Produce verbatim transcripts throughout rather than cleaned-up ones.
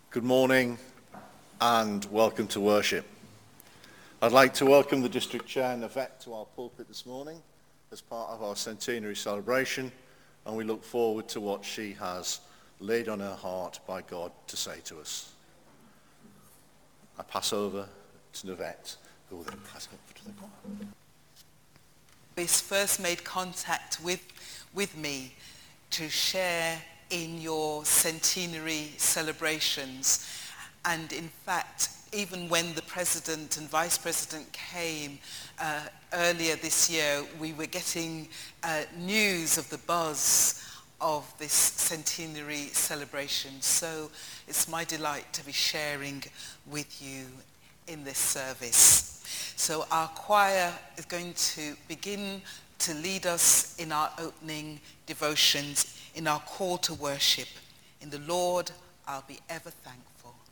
Good morning and welcome to worship. I'd like to welcome the District Chair Navette to our pulpit this morning as part of our centenary celebration, and we look forward to what she has laid on her heart by God to say to us. I pass over to Navette, who will then pass over to the choir. This first made contact with, with me to share in your centenary celebrations. And in fact, even when the President and Vice President came uh, earlier this year, we were getting uh, news of the buzz of this centenary celebration. So it's my delight to be sharing with you in this service. So our choir is going to begin to lead us in our opening devotions, in our call to worship. In the Lord, I'll be ever thankful.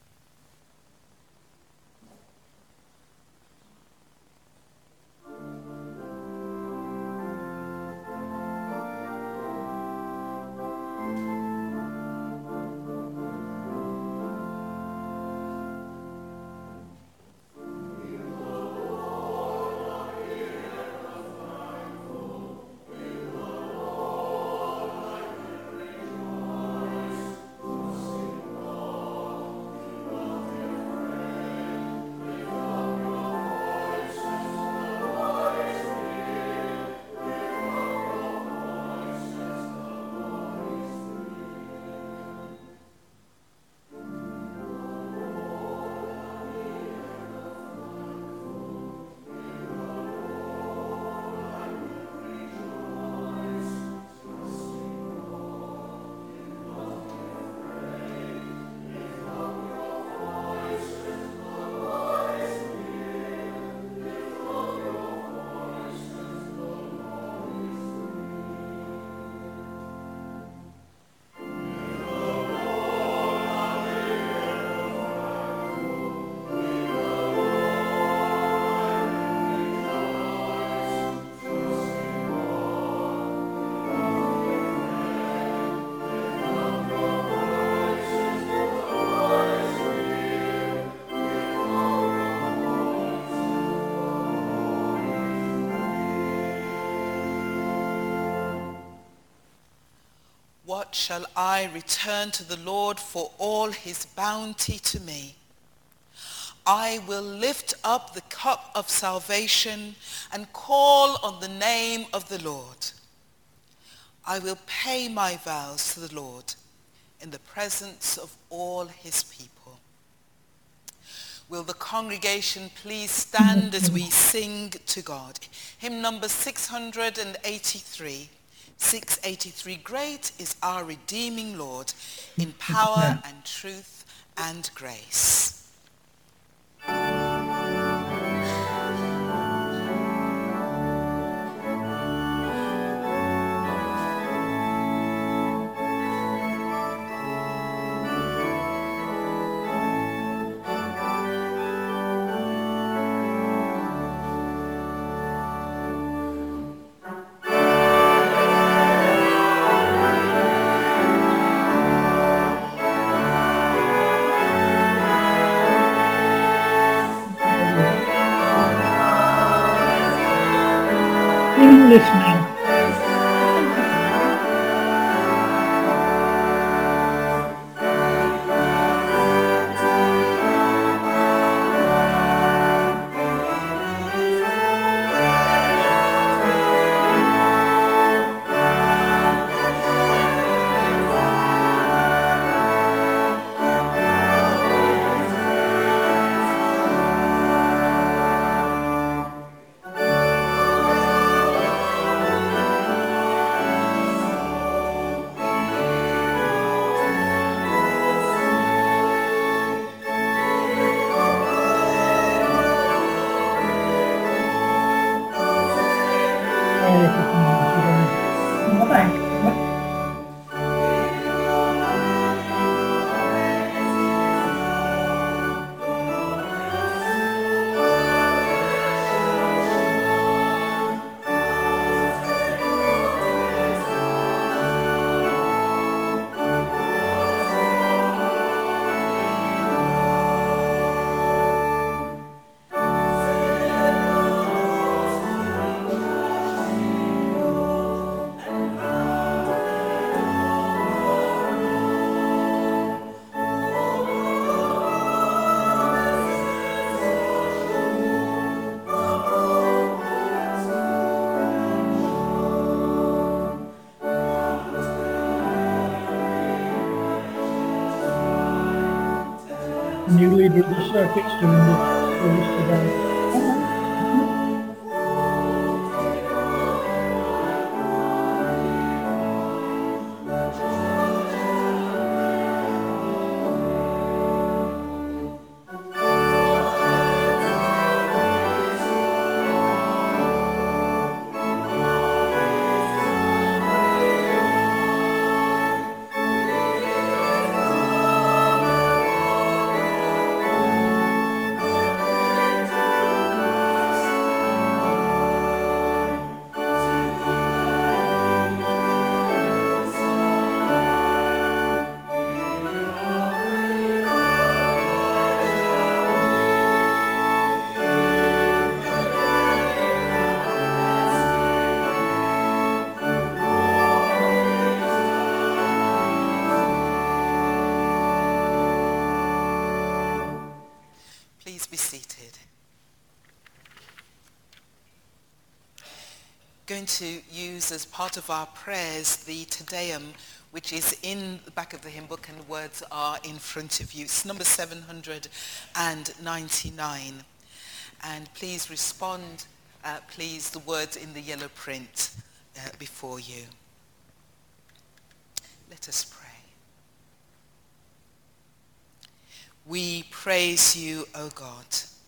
What shall I return to the Lord for all his bounty to me? I will lift up the cup of salvation and call on the name of the Lord. I will pay my vows to the Lord in the presence of all his people. Will the congregation please stand as we sing to God? Hymn number six hundred eighty-three. six eighty-three, great is our redeeming Lord in power and truth and grace. Listening. the new leader of the circuits, doing the service today. Please be seated. Going to use as part of our prayers the Te Deum, which is in the back of the hymn book, and the words are in front of you. It's number seven hundred ninety-nine. And please respond, uh, please, the words in the yellow print uh, before you. Let us pray. We praise you, O God.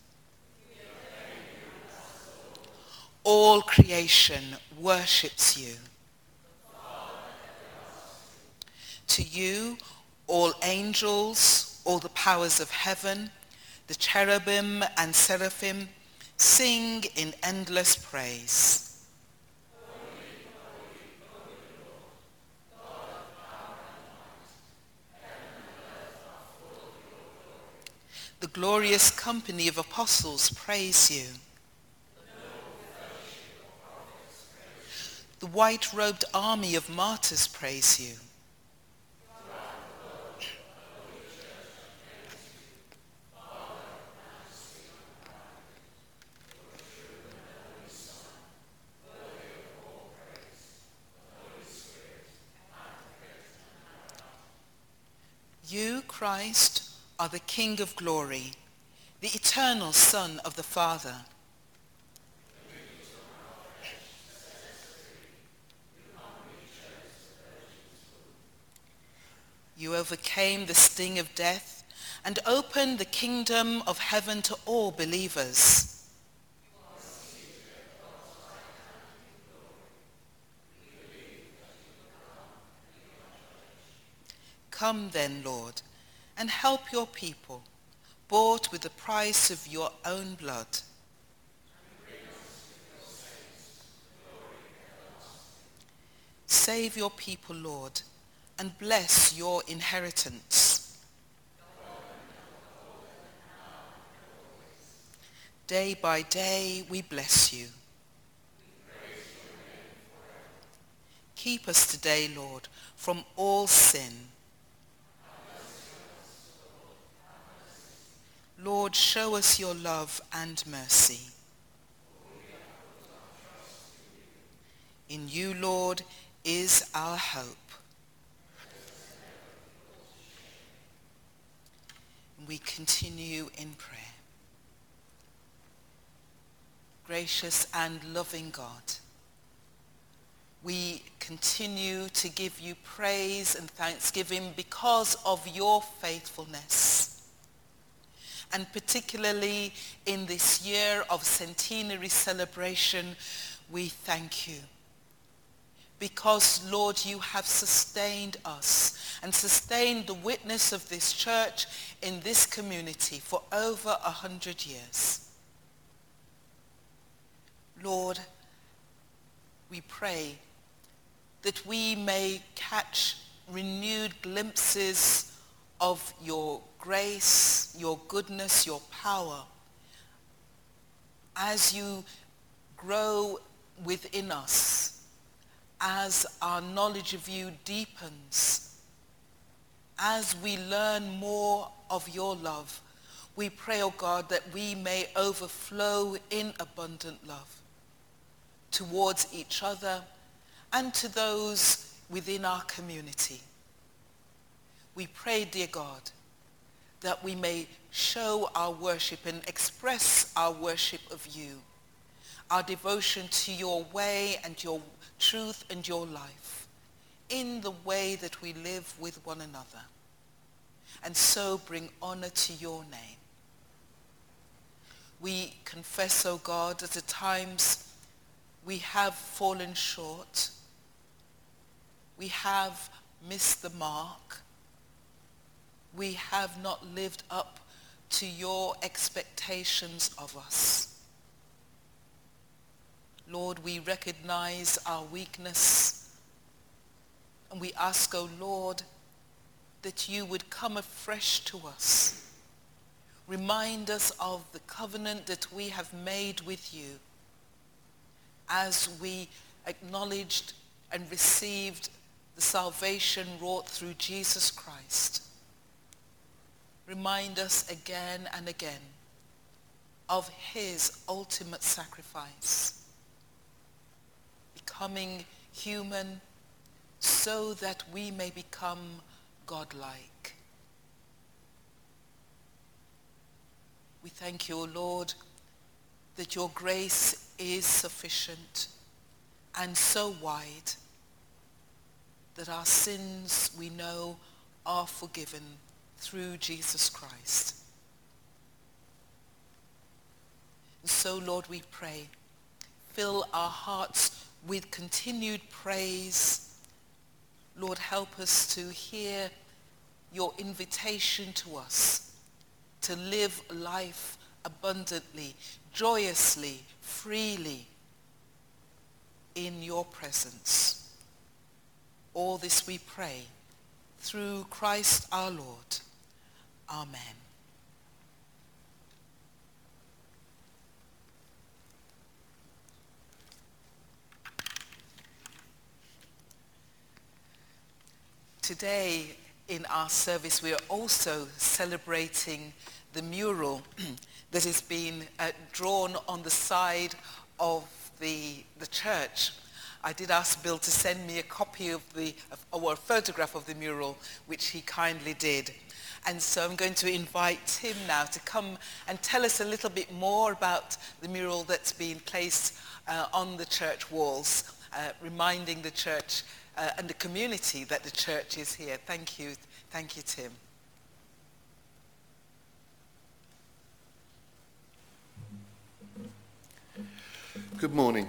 All creation worships you. To you, all angels, all the powers of heaven, the cherubim and seraphim, sing in endless praise. The glorious company of apostles praise you. The white-robed army of martyrs praise you. You, Christ, are the King of glory, the eternal Son of the Father. You overcame the sting of death and opened the kingdom of heaven to all believers. Come then, Lord, and help your people, bought with the price of your own blood. Save your people, Lord, and bless your inheritance. Day by day we bless you. Keep us today, Lord, from all sin. Lord, show us your love and mercy. In you, Lord, is our hope. We continue in prayer. Gracious and loving God, we continue to give you praise and thanksgiving because of your faithfulness. And particularly in this year of centenary celebration, we thank you. Because, Lord, you have sustained us and sustained the witness of this church in this community for over a hundred years. Lord, we pray that we may catch renewed glimpses of your grace, your goodness, your power, as you grow within us, as our knowledge of you deepens, as we learn more of your love. We pray, O God, that we may overflow in abundant love towards each other and to those within our community. We pray, dear God, that we may show our worship and express our worship of you, our devotion to your way and your truth and your life, in the way that we live with one another, and so bring honor to your name. We confess, O God, that at times we have fallen short. We have missed the mark. We have not lived up to your expectations of us. Lord, we recognize our weakness, and we ask, O Lord, that you would come afresh to us. Remind us of the covenant that we have made with you as we acknowledged and received the salvation wrought through Jesus Christ. Remind us again and again of his ultimate sacrifice, becoming human so that we may become godlike. We thank you, O Lord, that your grace is sufficient and so wide that our sins, we know, are forgiven through Jesus Christ. And so, Lord, we pray, fill our hearts with continued praise. Lord, help us to hear your invitation to us to live life abundantly, joyously, freely in your presence. All this we pray through Christ our Lord. Amen. Today in our service we are also celebrating the mural that has been uh, drawn on the side of the, the church. I did ask Bill to send me a copy of the, of, or a photograph of the mural, which he kindly did. And so I'm going to invite Tim now to come and tell us a little bit more about the mural that's been placed uh, on the church walls, uh, reminding the church uh, and the community that the church is here. Thank you. Thank you, Tim. Good morning.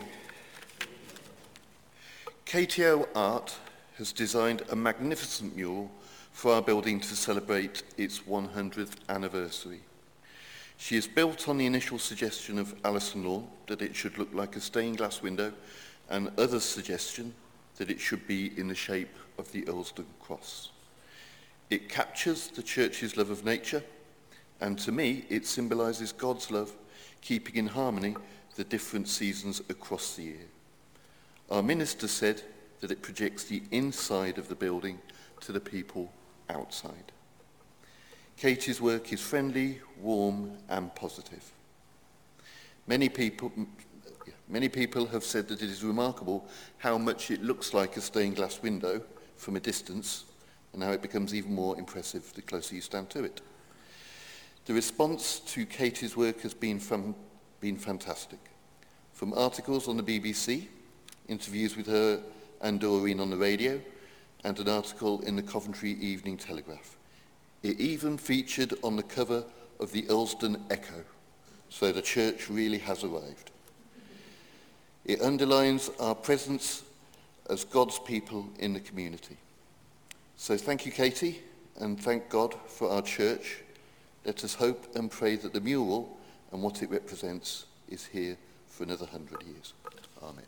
K T O Art has designed a magnificent mural for our building to celebrate its one hundredth anniversary. She is built on the initial suggestion of Alison Law that it should look like a stained glass window, and others' suggestion that it should be in the shape of the Earlsdon Cross. It captures the church's love of nature, and to me it symbolises God's love, keeping in harmony the different seasons across the year. Our minister said that it projects the inside of the building to the people outside. Katie's work is friendly, warm, and positive. Many people, many people have said that it is remarkable how much it looks like a stained glass window from a distance, and how it becomes even more impressive the closer you stand to it. The response to Katie's work has been, from, been fantastic. From articles on the B B C, interviews with her and Doreen on the radio, and an article in the Coventry Evening Telegraph. It even featured on the cover of the Earlsdon Echo, so the church really has arrived. It underlines our presence as God's people in the community. So thank you, Katie, and thank God for our church. Let us hope and pray that the mural and what it represents is here for another hundred years. Amen.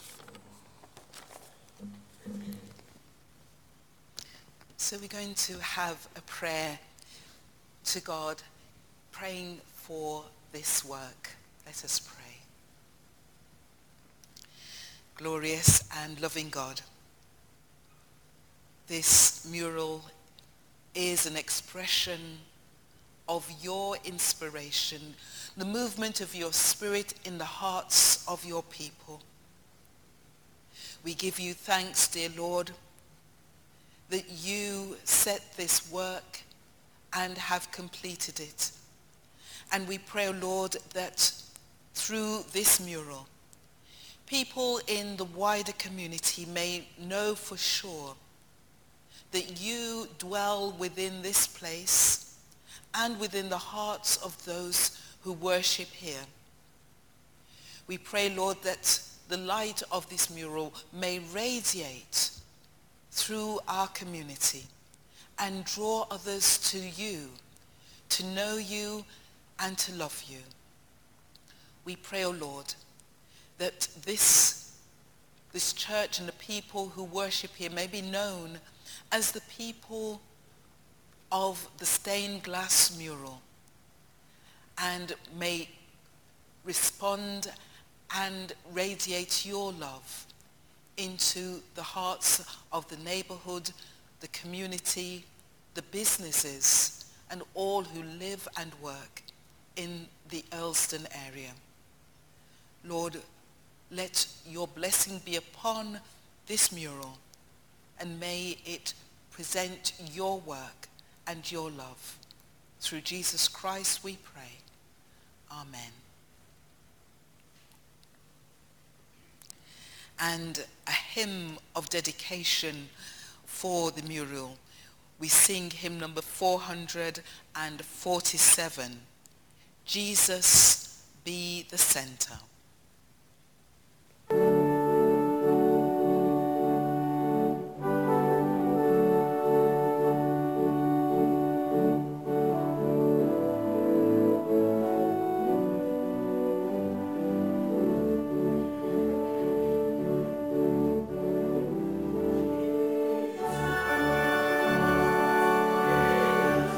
So we're going to have a prayer to God, praying for this work. Let us pray. Glorious and loving God, this mural is an expression of your inspiration, the movement of your spirit in the hearts of your people. We give you thanks, dear Lord, that you set this work and have completed it. And we pray, O Lord, that through this mural, people in the wider community may know for sure that you dwell within this place and within the hearts of those who worship here. We pray, Lord, that the light of this mural may radiate through our community and draw others to you, to know you and to love you. We pray, O Lord, that this, this church and the people who worship here may be known as the people of the stained glass mural, and may respond and radiate your love into the hearts of the neighborhood, the community, the businesses, and all who live and work in the Earlston area. Lord, let your blessing be upon this mural, and may it present your work and your love. Through Jesus Christ we pray. Amen. And a hymn of dedication for the mural. We sing hymn number four hundred forty-seven, Jesus Be the Center.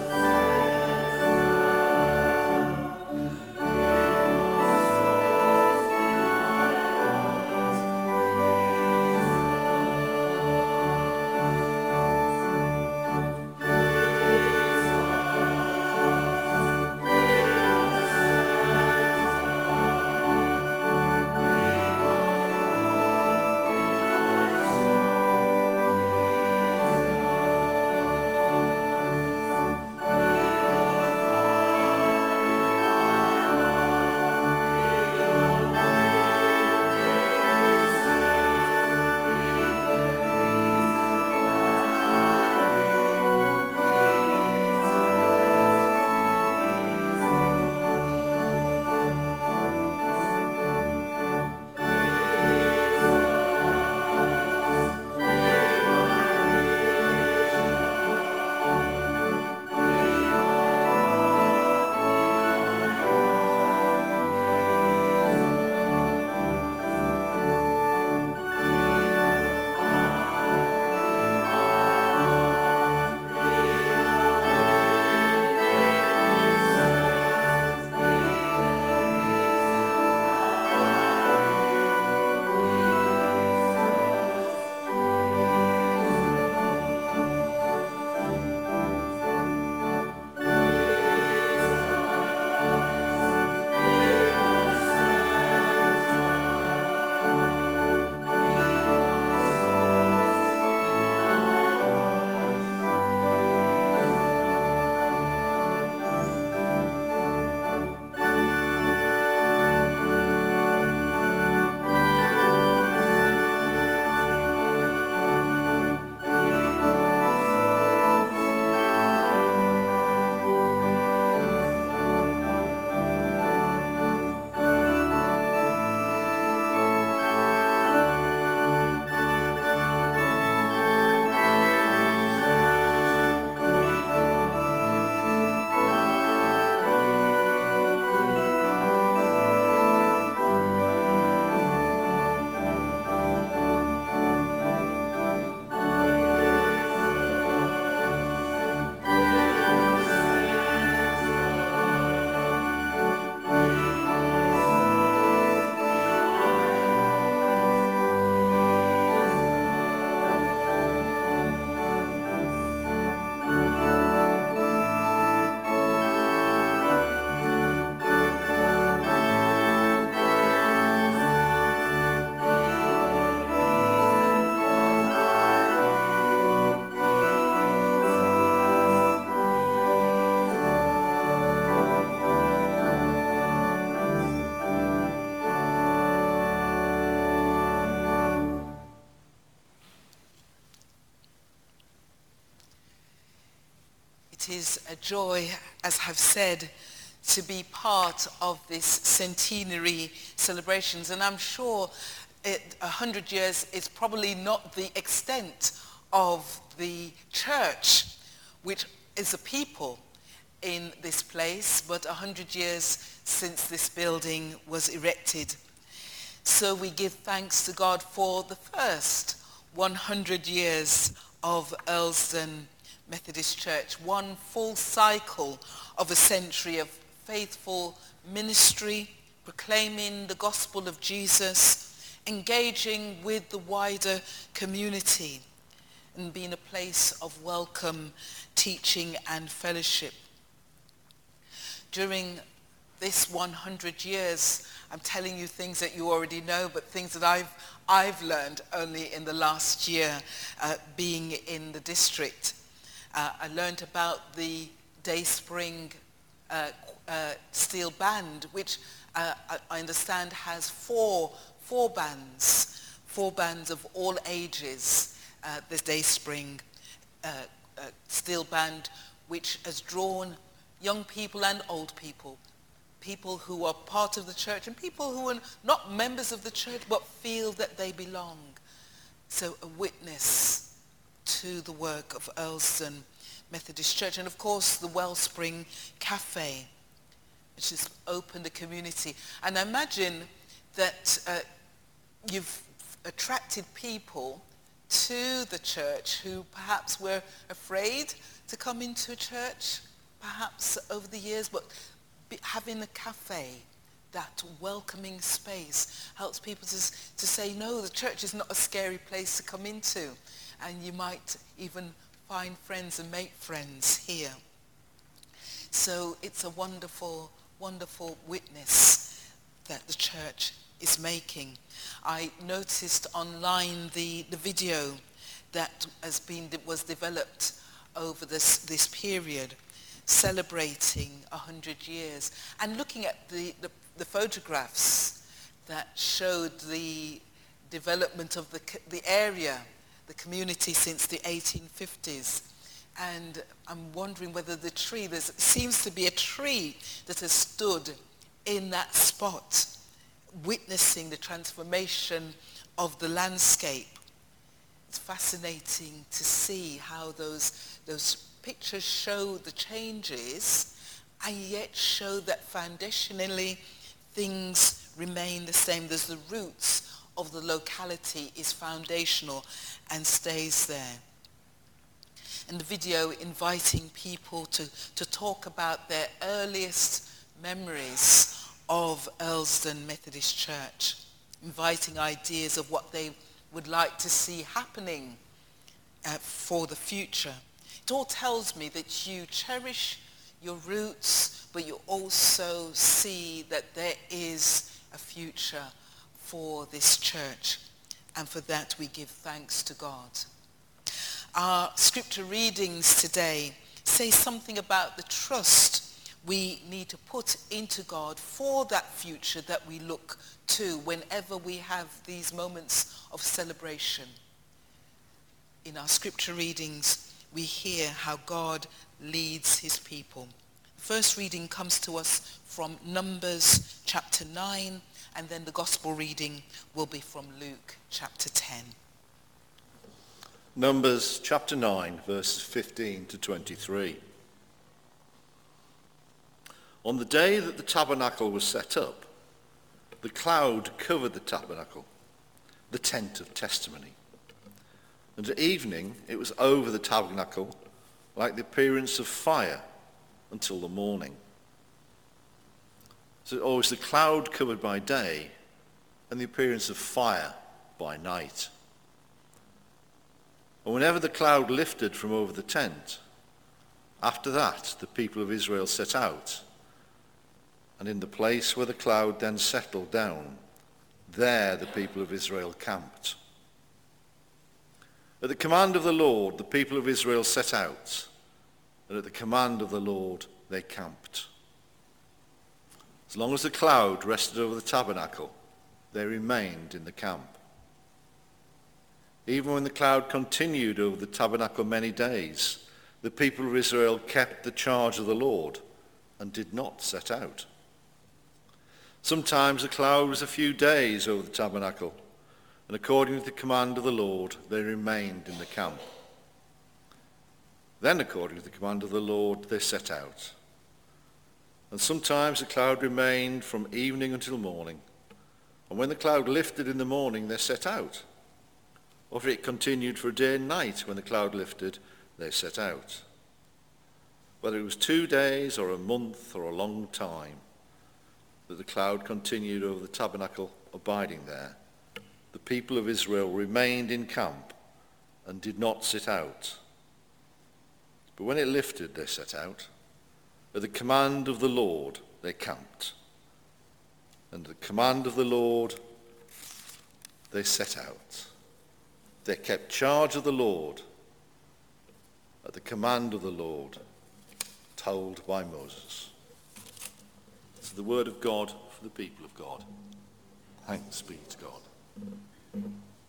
Thank It is a joy, as I've said, to be part of this centenary celebrations. And I'm sure it, a hundred years is probably not the extent of the church, which is a people in this place, but a hundred years since this building was erected. So we give thanks to God for the first one hundred years of Earlsdon Methodist Church, one full cycle of a century of faithful ministry, proclaiming the gospel of Jesus, engaging with the wider community, and being a place of welcome, teaching and fellowship. During this one hundred years, I'm telling you things that you already know, but things that I've, I've learned only in the last year uh, being in the district. Uh, I learned about the Dayspring uh, uh, steel band, which uh, I, I understand has four, four bands, four bands of all ages. Uh, there's Dayspring uh, uh, steel band, which has drawn young people and old people, people who are part of the church and people who are not members of the church but feel that they belong. So a witness to the work of Earlsdon Methodist Church. And of course the Wellspring Cafe, which has opened the community. And I imagine that uh, you've attracted people to the church who perhaps were afraid to come into a church, perhaps over the years, but be, having a cafe, that welcoming space, helps people to, to say, no, the church is not a scary place to come into. And you might even find friends and make friends here. So it's a wonderful, wonderful witness that the church is making. I noticed online the, the video that has been, was developed over this, this period, celebrating a hundred years, and looking at the, the, the photographs that showed the development of the, the area, the community since the eighteen fifties. And I'm wondering whether the tree, there seems to be a tree that has stood in that spot, witnessing the transformation of the landscape. It's fascinating to see how those, those pictures show the changes and yet show that foundationally things remain the same. There's the roots of the locality is foundational and stays there. And the video inviting people to, to talk about their earliest memories of Earlsdon Methodist Church, inviting ideas of what they would like to see happening uh, for the future. It all tells me that you cherish your roots, but you also see that there is a future for this church, and for that we give thanks to God. Our scripture readings today say something about the trust we need to put into God for that future that we look to whenever we have these moments of celebration. In our scripture readings, we hear how God leads his people. The first reading comes to us from Numbers chapter nine, and then the gospel reading will be from Luke chapter ten. Numbers chapter nine, verses fifteen to twenty-three. On the day that the tabernacle was set up, the cloud covered the tabernacle, the tent of testimony. And at evening it was over the tabernacle like the appearance of fire until the morning. So always the cloud covered by day and the appearance of fire by night. And whenever the cloud lifted from over the tent, after that the people of Israel set out, and in the place where the cloud then settled down, there the people of Israel camped. At the command of the Lord, the people of Israel set out, and at the command of the Lord they camped. As long as the cloud rested over the tabernacle, they remained in the camp. Even when the cloud continued over the tabernacle many days, the people of Israel kept the charge of the Lord and did not set out. Sometimes the cloud was a few days over the tabernacle, and according to the command of the Lord, they remained in the camp. Then, according to the command of the Lord, they set out. And sometimes the cloud remained from evening until morning, and when the cloud lifted in the morning, they set out. Or if it continued for a day and night, when the cloud lifted, they set out. Whether it was two days or a month or a long time that the cloud continued over the tabernacle, abiding there, the people of Israel remained in camp and did not sit out. But when it lifted, they set out. At the command of the Lord, they camped. And at the command of the Lord, they set out. They kept charge of the Lord at the command of the Lord, told by Moses. This is the word of God for the people of God. Thanks be to God.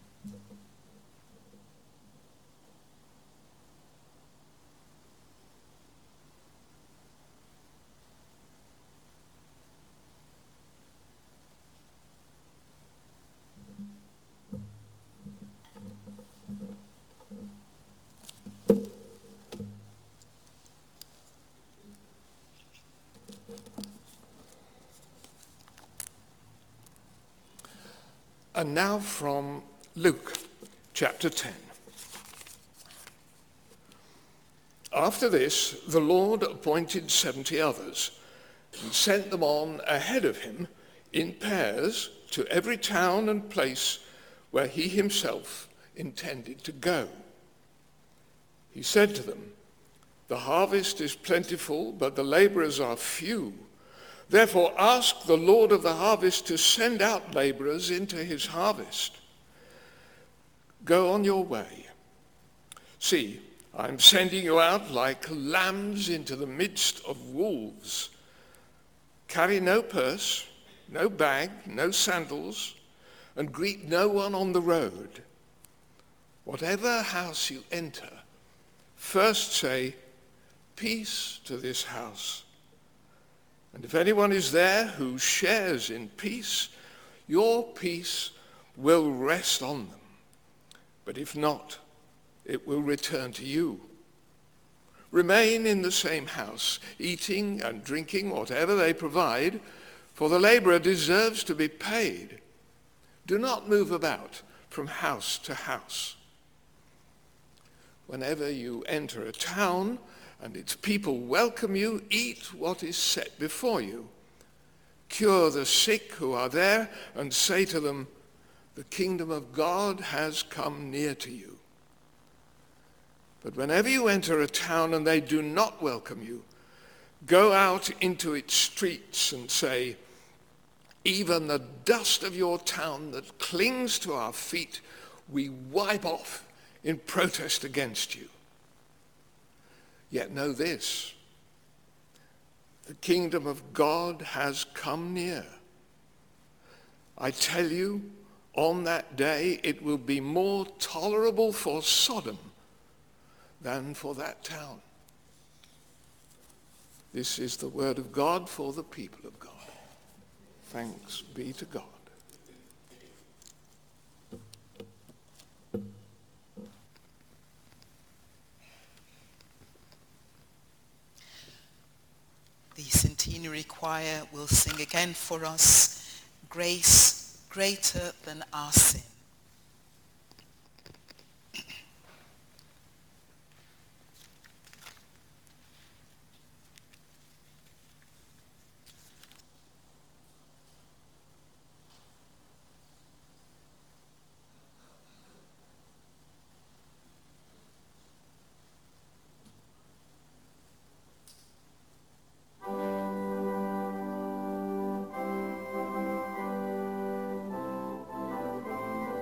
And now from Luke chapter ten. After this, the Lord appointed seventy others and sent them on ahead of him in pairs to every town and place where he himself intended to go. He said to them, "The harvest is plentiful, but the laborers are few. Therefore ask the Lord of the harvest to send out laborers into his harvest. Go on your way. See, I'm sending you out like lambs into the midst of wolves. Carry no purse, no bag, no sandals, and greet no one on the road. Whatever house you enter, first say, 'Peace to this house.' And if anyone is there who shares in peace, your peace will rest on them. But if not, it will return to you. Remain in the same house, eating and drinking whatever they provide, for the laborer deserves to be paid. Do not move about from house to house. Whenever you enter a town and its people welcome you, eat what is set before you. Cure the sick who are there and say to them, 'The kingdom of God has come near to you.' But whenever you enter a town and they do not welcome you, go out into its streets and say, 'Even the dust of your town that clings to our feet, we wipe off in protest against you.' Yet know this, the kingdom of God has come near. I tell you, on that day it will be more tolerable for Sodom than for that town." This is the word of God for the people of God. Thanks be to God. The Centenary Choir will sing again for us, "Grace Greater Than Our Sin." Thank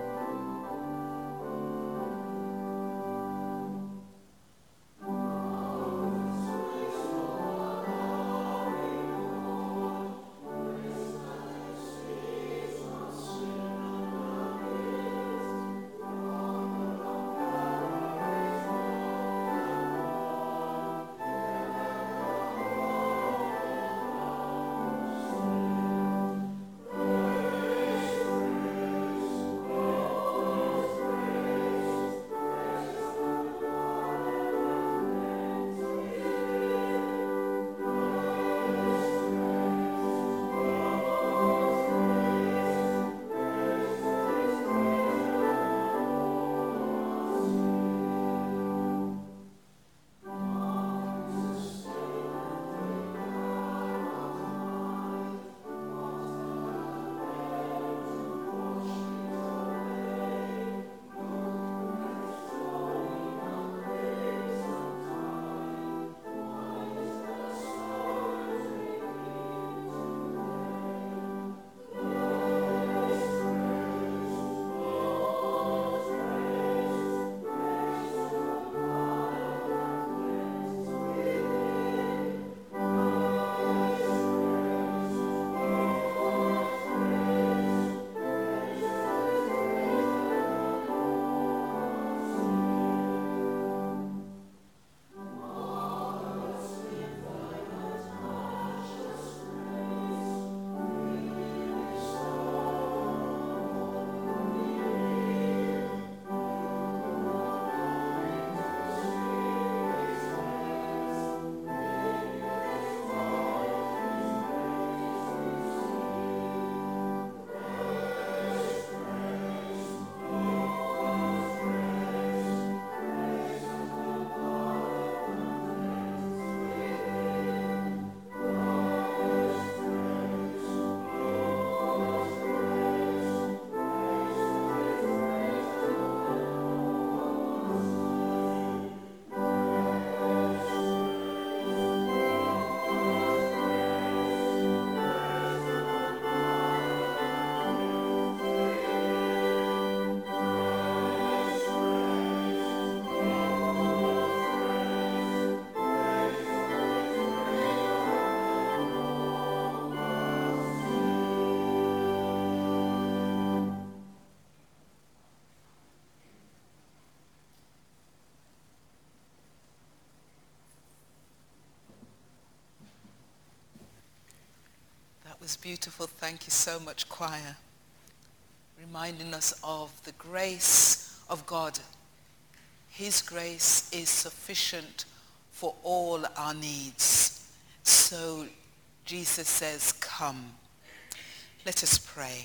was beautiful. Thank you so much, choir. Reminding us of the grace of God. His grace is sufficient for all our needs. So Jesus says, come. Let us pray.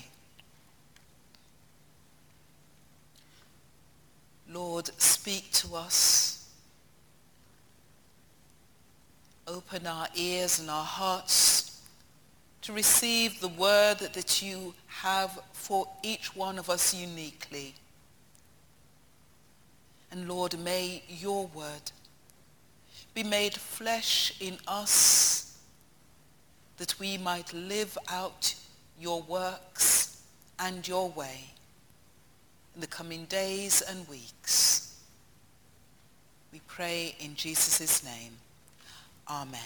Lord, speak to us. Open our ears and our hearts to receive the word that you have for each one of us uniquely. And Lord, may your word be made flesh in us, that we might live out your works and your way in the coming days and weeks. We pray in Jesus' name. Amen.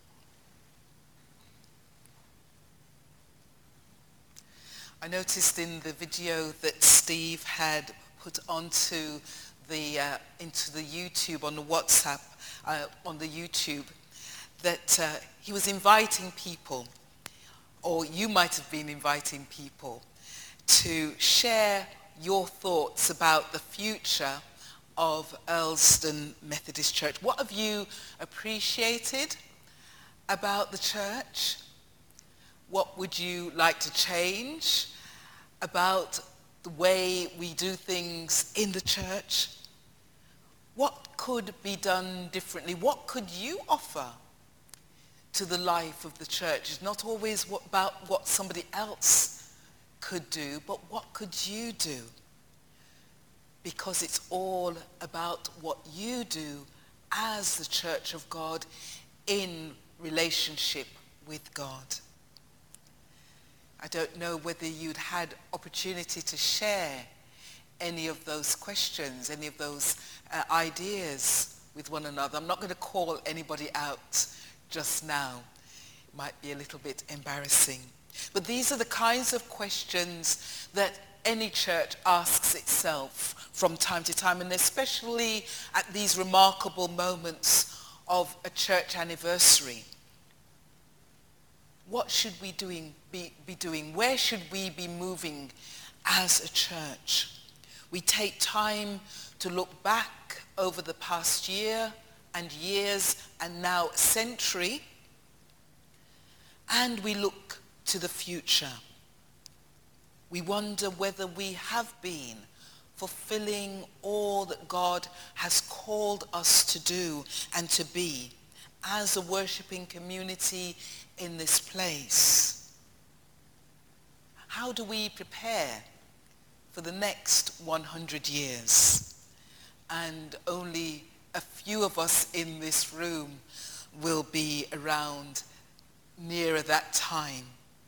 I noticed in the video that Steve had put onto the uh, into the YouTube on the WhatsApp uh, on the YouTube that uh, he was inviting people, or you might have been inviting people, to share your thoughts about the future of Earlston Methodist Church. What have you appreciated about the church? What would you like to change about the way we do things in the church? What could be done differently? What could you offer to the life of the church? It's not always what, about what somebody else could do, but what could you do? Because it's all about what you do as the Church of God in relationship with God. I don't know whether you'd had opportunity to share any of those questions, any of those uh, ideas with one another. I'm not going to call anybody out just now. It might be a little bit embarrassing. But these are the kinds of questions that any church asks itself from time to time, and especially at these remarkable moments of a church anniversary. What should we doing, be, be doing? Where should we be moving as a church? We take time to look back over the past year and years and now century, and we look to the future. We wonder whether we have been fulfilling all that God has called us to do and to be as a worshiping community in this place. How do we prepare for the next one hundred years? And only a few of us in this room will be around nearer that time.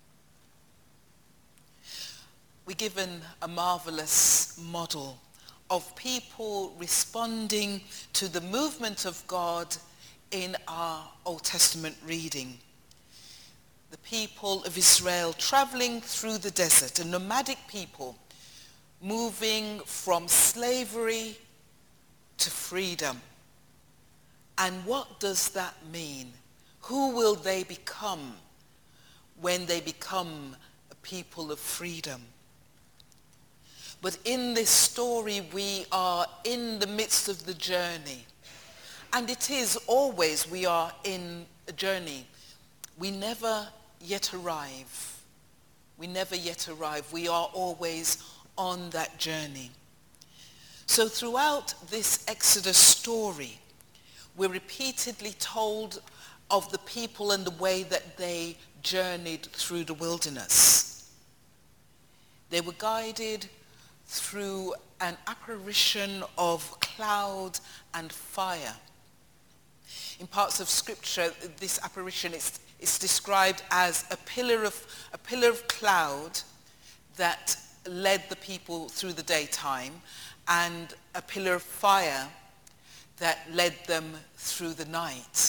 We're given a marvelous model of people responding to the movement of God in our Old Testament reading. The people of Israel traveling through the desert, a nomadic people moving from slavery to freedom. And what does that mean? Who will they become when they become a people of freedom? But in this story, we are in the midst of the journey. And it is always we are in a journey. We never yet arrive. We never yet arrive. We are always on that journey. So throughout this Exodus story, we're repeatedly told of the people and the way that they journeyed through the wilderness. They were guided through an apparition of cloud and fire. In parts of scripture, this apparition is, is described as a pillar of a pillar of cloud that led the people through the daytime, and a pillar of fire that led them through the night.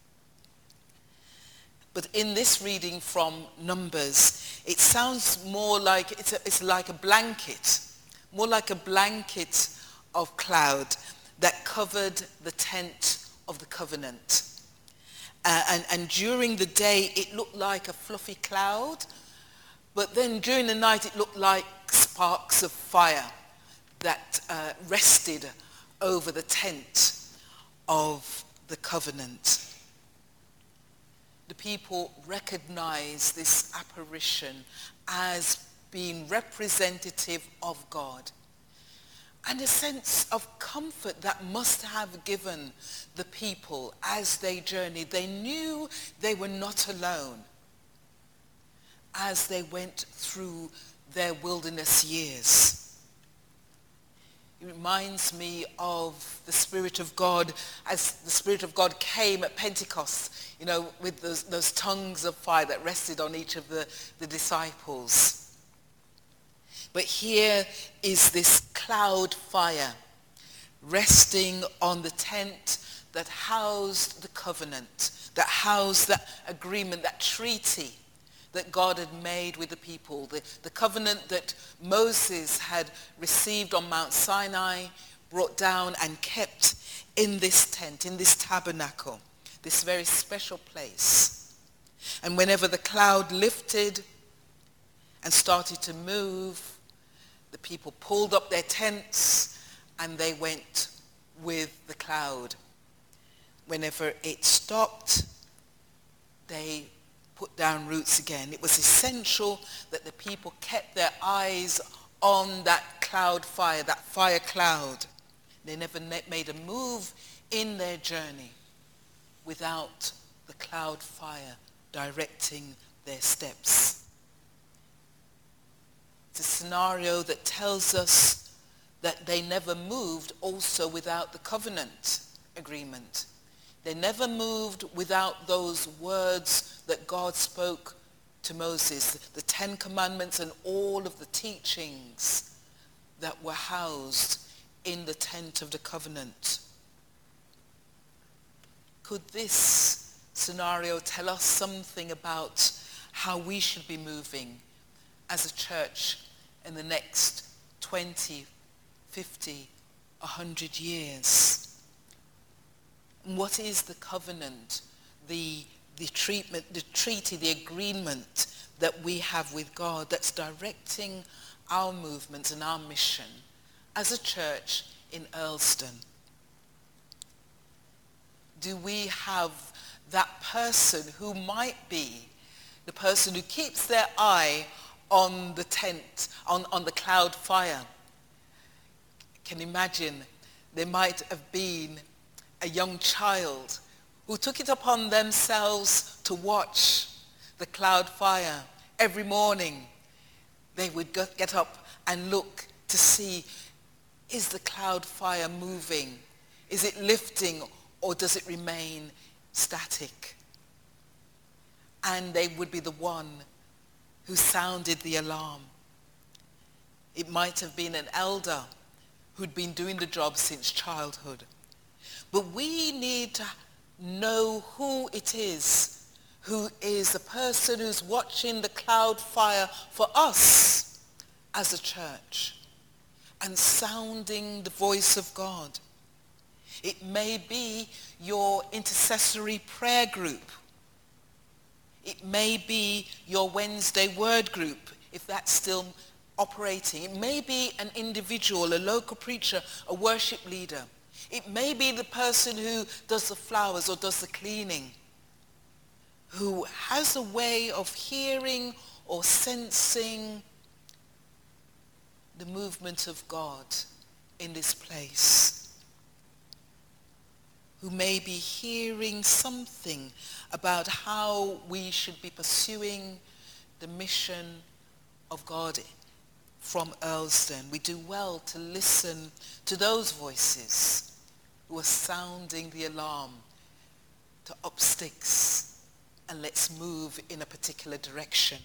But in this reading from Numbers, it sounds more like it's, a, it's like a blanket, more like a blanket of cloud that covered the tent of the covenant. Uh, and, and during the day, it looked like a fluffy cloud, But then during the night it looked like sparks of fire that uh, rested over the tent of the covenant. The people recognized this apparition as being representative of God. And a sense of comfort that must have given the people as they journeyed. They knew they were not alone as they went through their wilderness years. It reminds me of the Spirit of God as the Spirit of God came at Pentecost, you know, with those, those tongues of fire that rested on each of the, the disciples. But here is this cloud fire resting on the tent that housed the covenant, that housed that agreement, that treaty that God had made with the people, the, the covenant that Moses had received on Mount Sinai, brought down and kept in this tent, in this tabernacle, this very special place. And whenever the cloud lifted and started to move, the people pulled up their tents and they went with the cloud. Whenever it stopped, they put down roots again. It was essential that the people kept their eyes on that cloud fire, that fire cloud. They never made a move in their journey without the cloud fire directing their steps. It's a scenario that tells us that they never moved also without the covenant agreement. They never moved without those words that God spoke to Moses, the Ten Commandments and all of the teachings that were housed in the tent of the covenant. Could this scenario tell us something about how we should be moving as a church in the next twenty, fifty, one hundred years? And what is the covenant, the, the treatment, the treaty, the agreement that we have with God that's directing our movement and our mission as a church in Earlston? Do we have that person who might be the person who keeps their eye on the tent, on, on the cloud fire? Can imagine there might have been a young child who took it upon themselves to watch the cloud fire. Every morning they would get up and look to see, is the cloud fire moving? Is it lifting or does it remain static? And they would be the one who sounded the alarm. It might have been an elder who'd been doing the job since childhood. But we need to know who it is, who is the person who's watching the cloud fire for us as a church and sounding the voice of God. It may be your intercessory prayer group. It may be your Wednesday word group, if that's still operating. It may be an individual, a local preacher, a worship leader. It may be the person who does the flowers or does the cleaning, who has a way of hearing or sensing the movement of God in this place, who may be hearing something about how we should be pursuing the mission of God from Earlston. We do well to listen to those voices who are sounding the alarm to up sticks and let's move in a particular direction.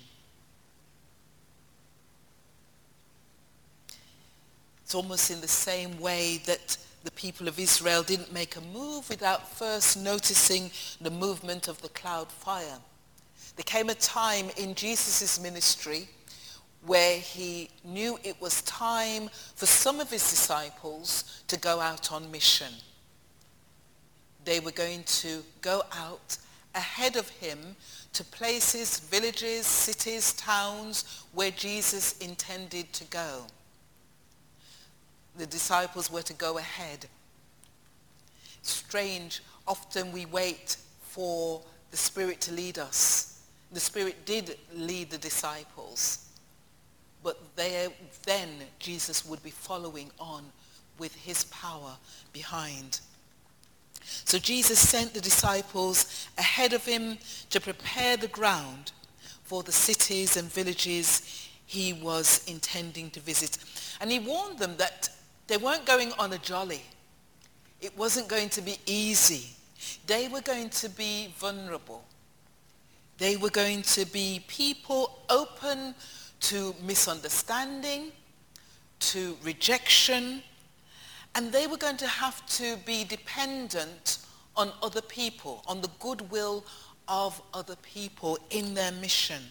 It's almost in the same way that the people of Israel didn't make a move without first noticing the movement of the cloud fire. There came a time in Jesus' ministry where he knew it was time for some of his disciples to go out on mission. They were going to go out ahead of him to places, villages, cities, towns where Jesus intended to go. The disciples were to go ahead. Strange, often we wait for the Spirit to lead us. The Spirit did lead the disciples, but there, then Jesus would be following on with his power behind. So Jesus sent the disciples ahead of him to prepare the ground for the cities and villages he was intending to visit. And he warned them that they weren't going on a jolly. It wasn't going to be easy. They were going to be vulnerable. They were going to be people open to misunderstanding, to rejection, and they were going to have to be dependent on other people, on the goodwill of other people in their mission.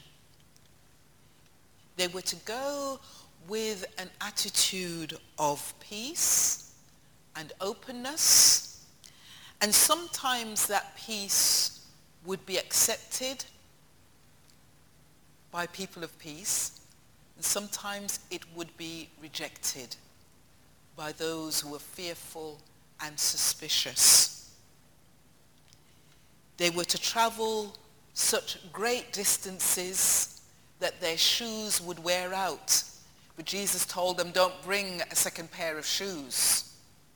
They were to go with an attitude of peace and openness, and sometimes that peace would be accepted by people of peace, and sometimes it would be rejected by those who were fearful and suspicious. They were to travel such great distances that their shoes would wear out. But Jesus told them, don't bring a second pair of shoes.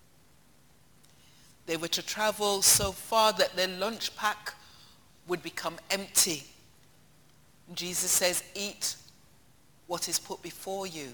They were to travel so far that their lunch pack would become empty. Jesus says, eat what is put before you.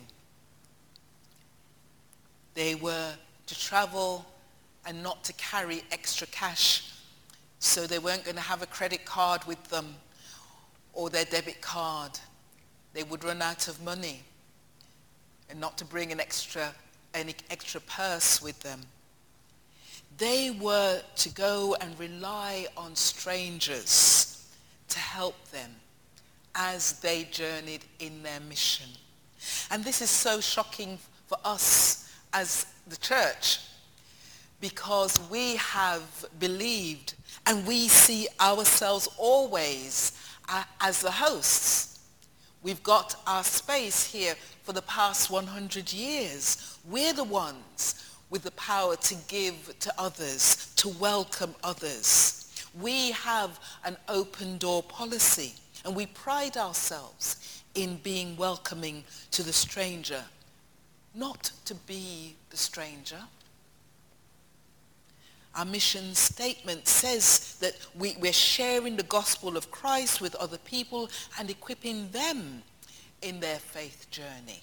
They were to travel and not to carry extra cash, so they weren't going to have a credit card with them or their debit card. They would run out of money, and not to bring an extra, any extra purse with them. They were to go and rely on strangers to help them as they journeyed in their mission. And this is so shocking for us as the church, because we have believed and we see ourselves always uh, as the hosts. We've got our space here for the past one hundred years. We're the ones with the power to give to others, to welcome others. We have an open door policy, and we pride ourselves in being welcoming to the stranger, not to be the stranger. Our mission statement says that we, we're sharing the gospel of Christ with other people and equipping them in their faith journey.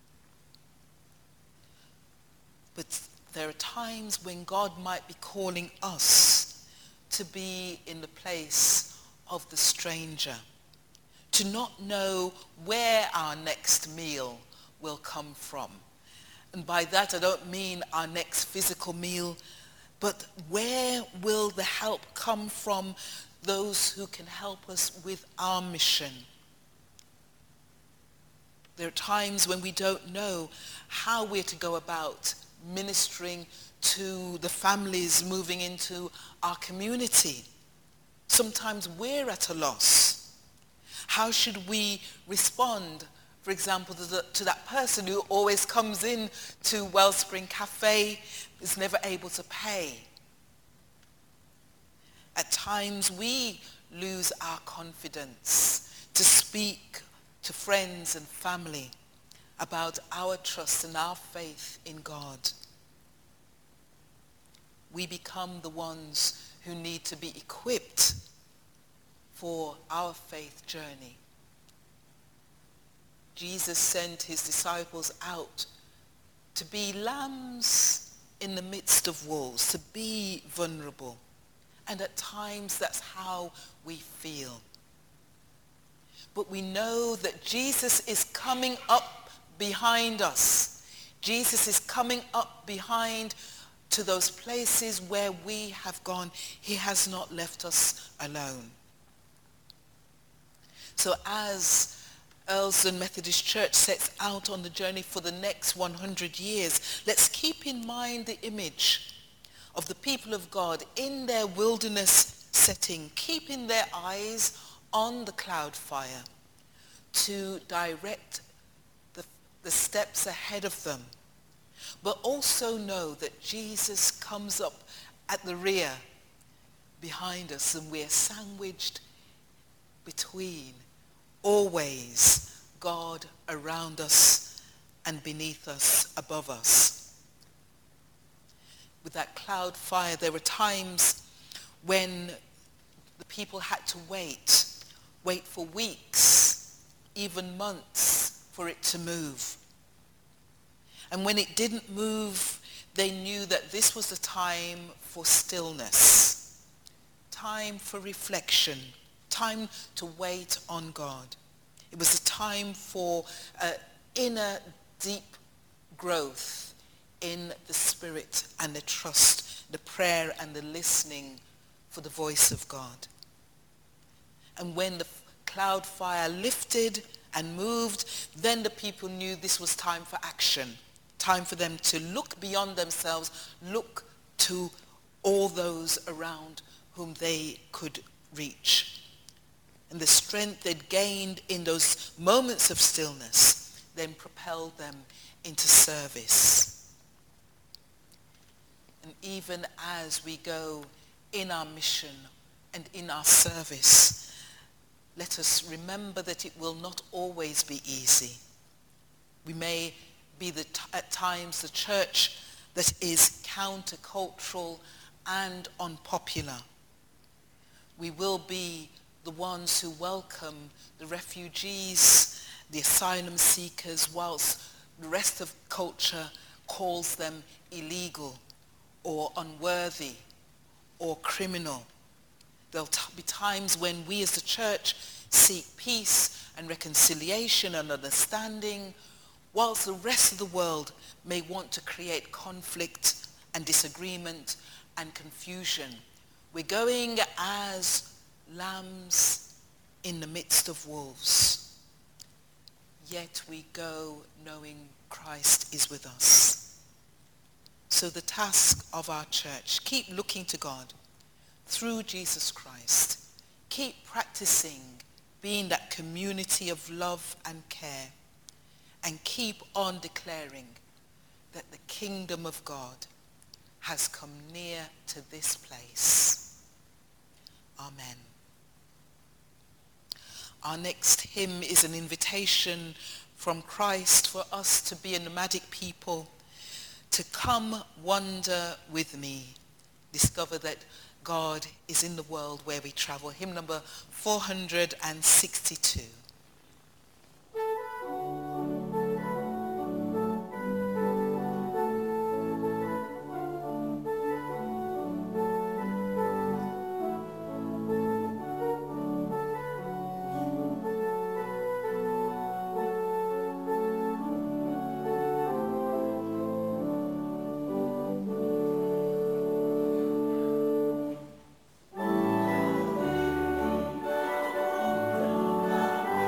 But there are times when God might be calling us to be in the place of the stranger, to not know where our next meal will come from. And by that I don't mean our next physical meal, but where will the help come from, those who can help us with our mission? There are times when we don't know how we're to go about ministering to the families moving into our community. Sometimes we're at a loss. How should we respond, for example, to, the, to that person who always comes in to Wellspring Cafe, is never able to pay? At times we lose our confidence to speak to friends and family about our trust and our faith in God. We become the ones who need to be equipped for our faith journey. Jesus sent his disciples out to be lambs in the midst of wolves, to be vulnerable. And at times that's how we feel. But we know that Jesus is coming up behind us. Jesus is coming up behind to those places where we have gone. He has not left us alone. So as Earlsdon Methodist Church sets out on the journey for the next one hundred years, let's keep in mind the image of the people of God in their wilderness setting, keeping their eyes on the cloud fire to direct the, the steps ahead of them, but also know that Jesus comes up at the rear behind us, and we're sandwiched between, always God around us and beneath us, above us. With that cloud fire, there were times when the people had to wait, wait for weeks, even months, for it to move. And when it didn't move, they knew that this was the time for stillness, time for reflection, time to wait on God. It was a time for uh, inner deep growth in the spirit and the trust, the prayer and the listening for the voice of God. And when the cloud fire lifted and moved, then the people knew this was time for action, time for them to look beyond themselves, look to all those around whom they could reach. And the strength they'd gained in those moments of stillness then propelled them into service. And even as we go in our mission and in our service, let us remember that it will not always be easy. We may be the t- at times the church that is countercultural and unpopular. We will be the ones who welcome the refugees, the asylum seekers, whilst the rest of culture calls them illegal or unworthy or criminal. There'll t- be times when we as the church seek peace and reconciliation and understanding, whilst the rest of the world may want to create conflict and disagreement and confusion. We're going as lambs in the midst of wolves, yet we go knowing Christ is with us. So the task of our church, keep looking to God through Jesus Christ. Keep practicing being that community of love and care, and keep on declaring that the kingdom of God has come near to this place. Amen. Our next hymn is an invitation from Christ for us to be a nomadic people, to come wander with me, discover that God is in the world where we travel. Hymn number four hundred sixty-two. Thank you.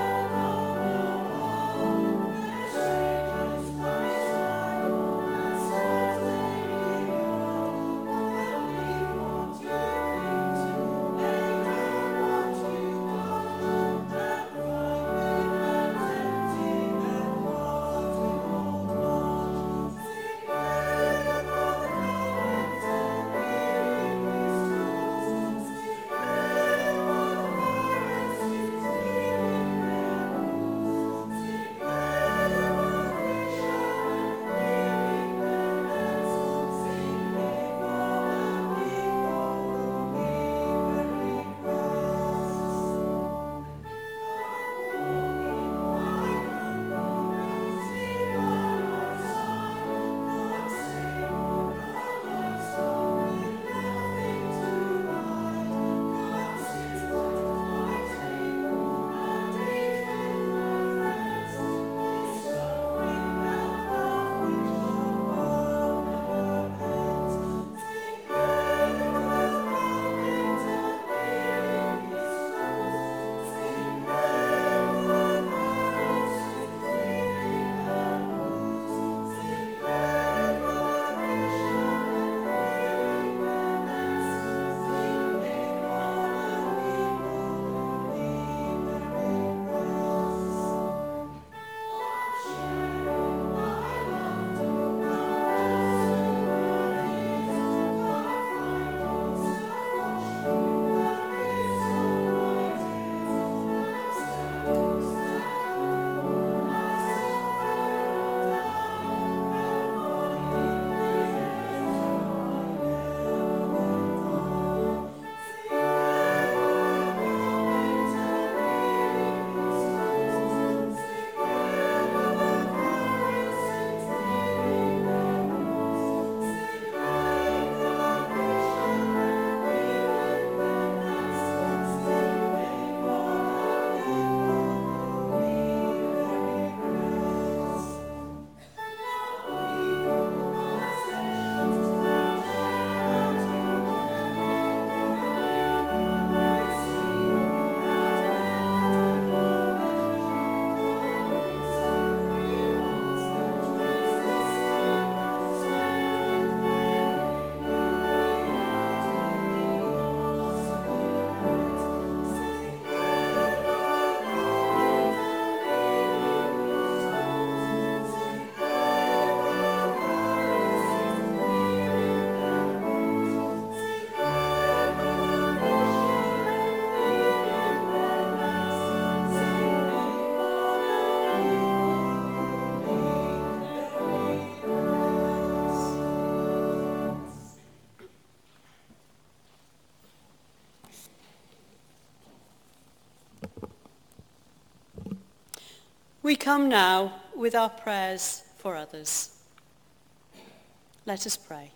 We come now with our prayers for others. Let us pray.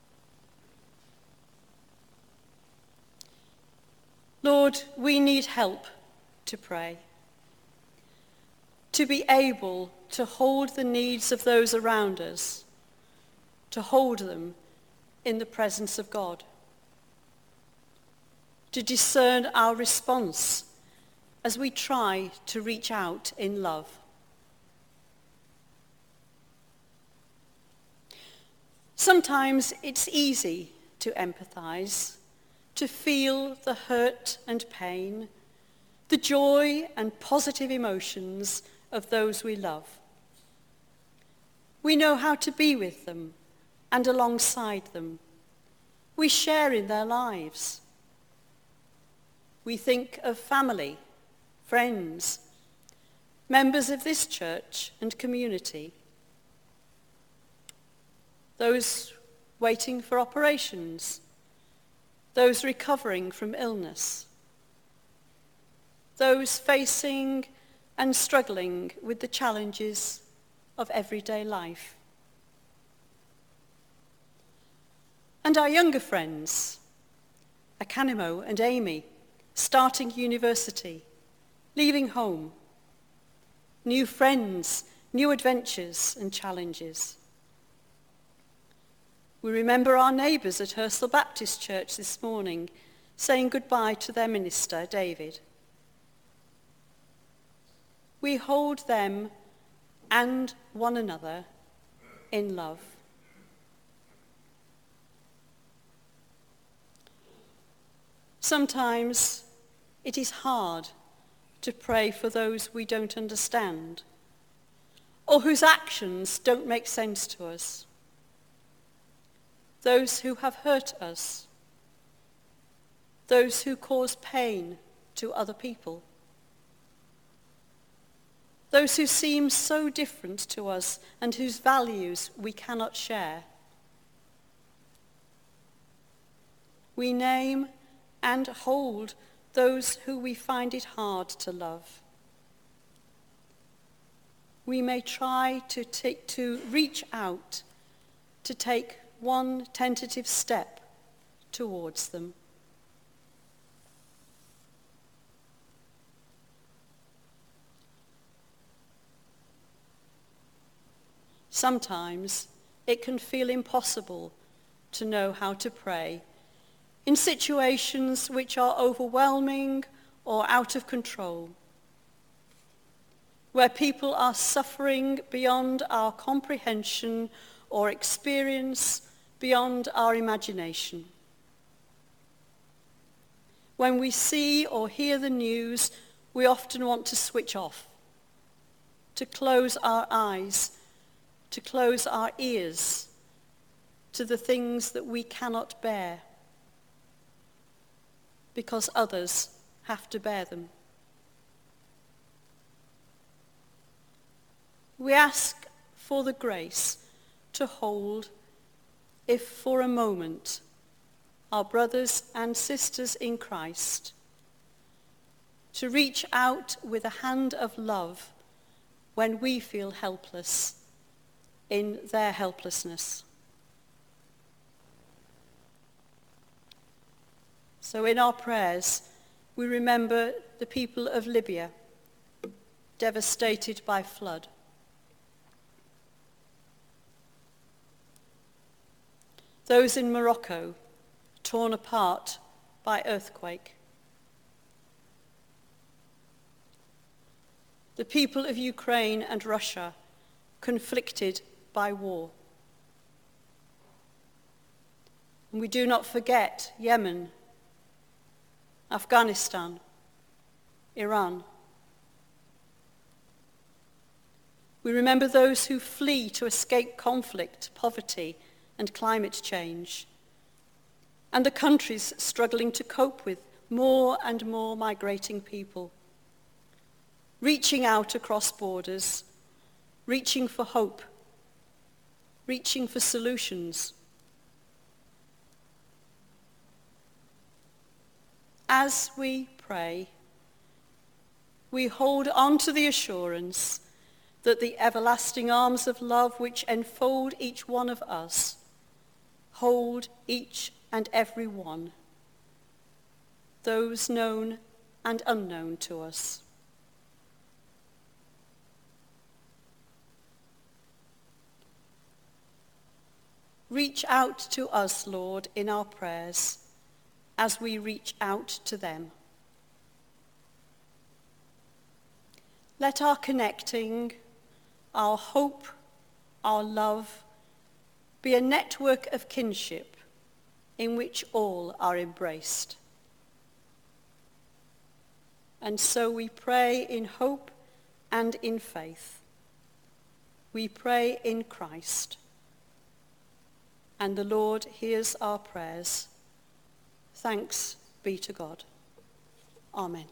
Lord, we need help to pray, to be able to hold the needs of those around us, to hold them in the presence of God, to discern our response as we try to reach out in love. Sometimes it's easy to empathize, to feel the hurt and pain, the joy and positive emotions of those we love. We know how to be with them and alongside them. We share in their lives. We think of family, friends, members of this church and community, those waiting for operations, those recovering from illness, those facing and struggling with the challenges of everyday life. And our younger friends, Akanimo and Amy, starting university, leaving home, new friends, new adventures and challenges. We remember our neighbours at Herstal Baptist Church this morning saying goodbye to their minister, David. We hold them and one another in love. Sometimes it is hard to pray for those we don't understand or whose actions don't make sense to us. Those who have hurt us, those who cause pain to other people, those who seem so different to us and whose values we cannot share. We name and hold those who we find it hard to love. We may try to, take, to reach out, to take one tentative step towards them. Sometimes it can feel impossible to know how to pray in situations which are overwhelming or out of control, where people are suffering beyond our comprehension or experience, beyond our imagination. When we see or hear the news, we often want to switch off, to close our eyes, to close our ears to the things that we cannot bear, because others have to bear them. We ask for the grace to hold, if for a moment, our brothers and sisters in Christ, to reach out with a hand of love when we feel helpless in their helplessness. So in our prayers, we remember the people of Libya, devastated by flood. Those in Morocco, torn apart by earthquake. The people of Ukraine and Russia, conflicted by war. And we do not forget Yemen, Afghanistan, Iran. We remember those who flee to escape conflict, poverty, and climate change, and the countries struggling to cope with more and more migrating people, reaching out across borders, reaching for hope, reaching for solutions. As we pray, we hold on to the assurance that the everlasting arms of love which enfold each one of us hold each and every one, those known and unknown to us. Reach out to us, Lord, in our prayers as we reach out to them. Let our connecting, our hope, our love be a network of kinship in which all are embraced. And so we pray in hope and in faith. We pray in Christ. And the Lord hears our prayers. Thanks be to God. Amen.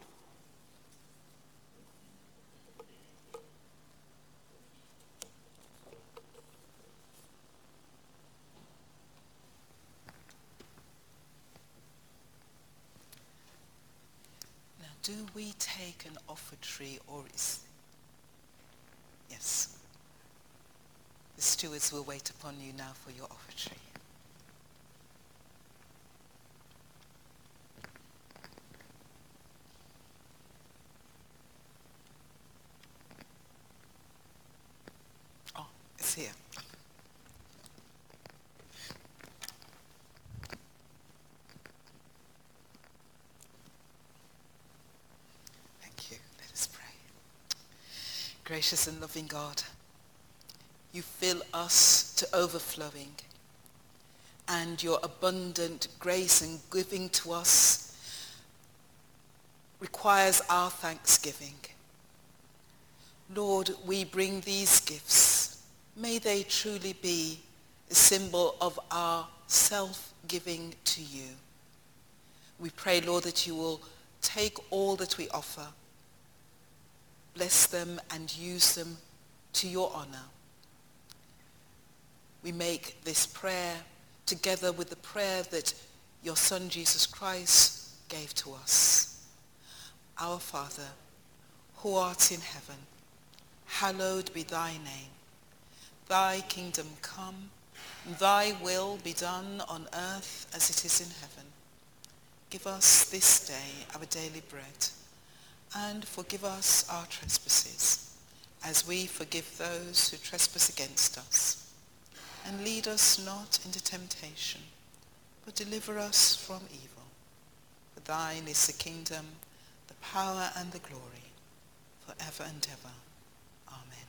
Now, do we take an offertory, or is... Yes. The stewards will wait upon you now for your offertory. Oh, it's here. Thank you. Let us pray. Gracious and loving God, you fill us to overflowing, and your abundant grace and giving to us requires our thanksgiving. Lord, we bring these gifts. May they truly be a symbol of our self-giving to you. We pray, Lord, that you will take all that we offer, bless them and use them to your honor. We make this prayer together with the prayer that your Son Jesus Christ gave to us. Our Father, who art in heaven, hallowed be thy name. Thy kingdom come, thy will be done on earth as it is in heaven. Give us this day our daily bread, and forgive us our trespasses, as we forgive those who trespass against us. And lead us not into temptation, but deliver us from evil. For thine is the kingdom, the power, and the glory, forever and ever. Amen.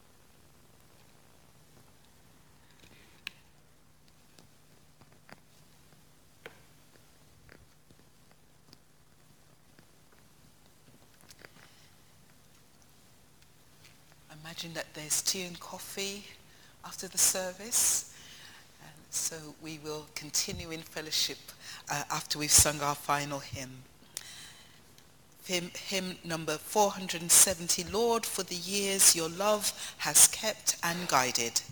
Imagine that there's tea and coffee after the service, and so we will continue in fellowship uh, after we've sung our final hymn. Hymn, hymn number four hundred seventy, Lord, for the years your love has kept and guided.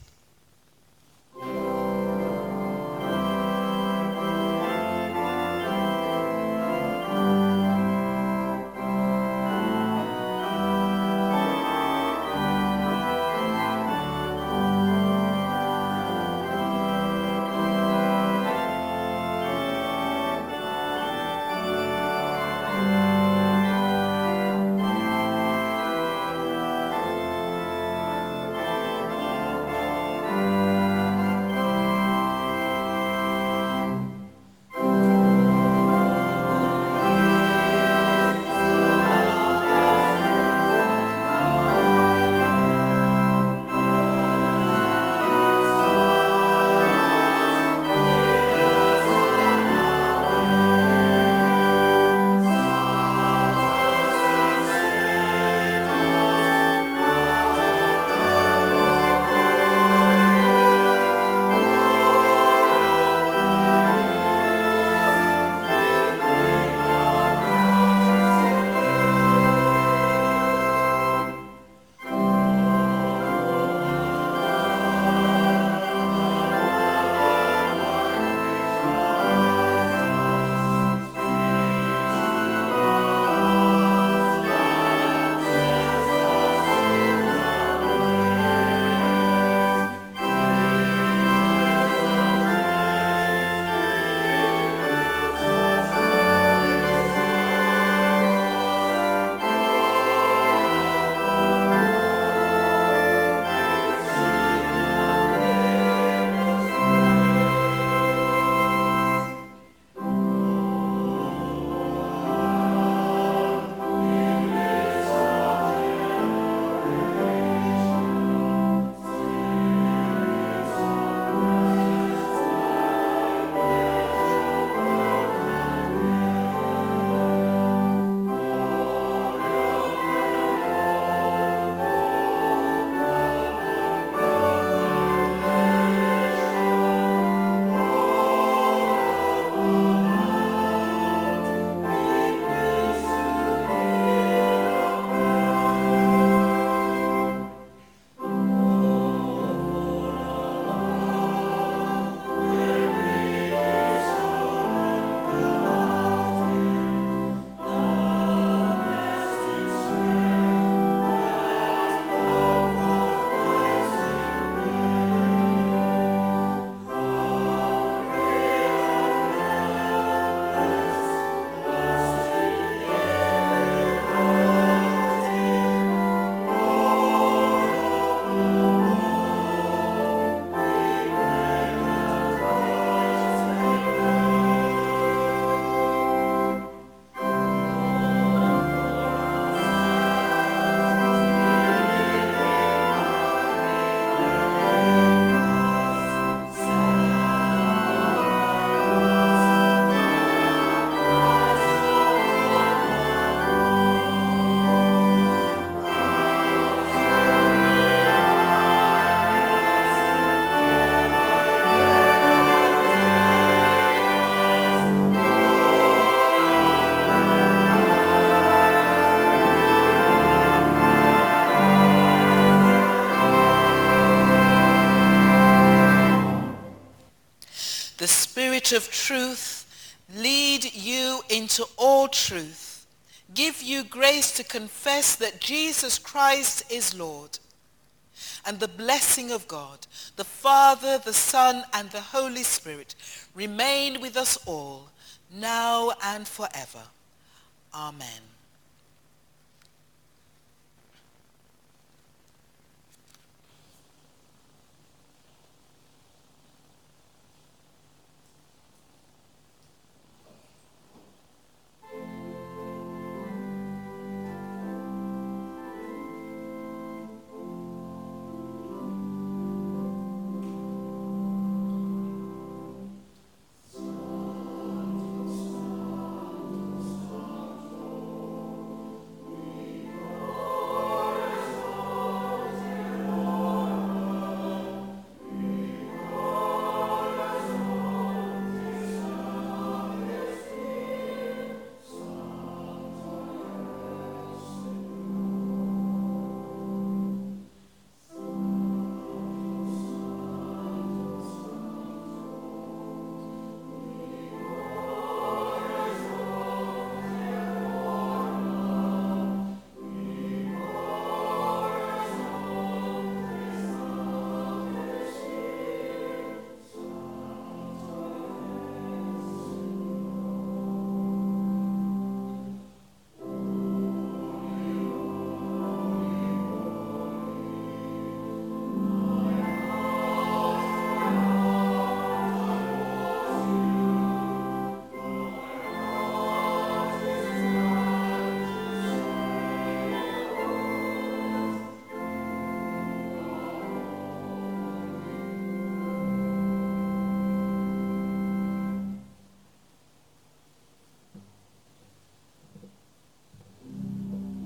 Spirit of truth, lead you into all truth, give you grace to confess that Jesus Christ is Lord. And the blessing of God, the Father, the Son, and the Holy Spirit remain with us all, now and forever. Amen.